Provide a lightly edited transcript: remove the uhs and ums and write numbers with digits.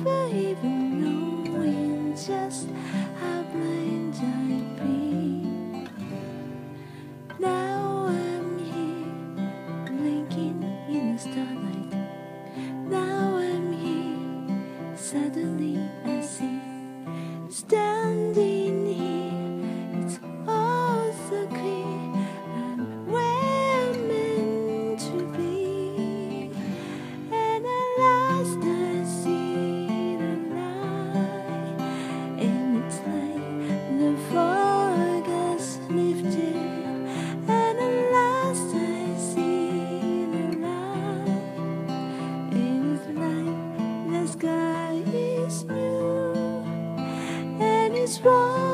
never even knowing just how blind I've been. Now I'm here, blinking in the starlight. Now I'm here, suddenly I see, standing here, it's all so clear. I'm where I'm meant to be, and at last I see the light, and it's like the fog has lifted, and at last I see the light, and it's like the sky is new, and it's wrong.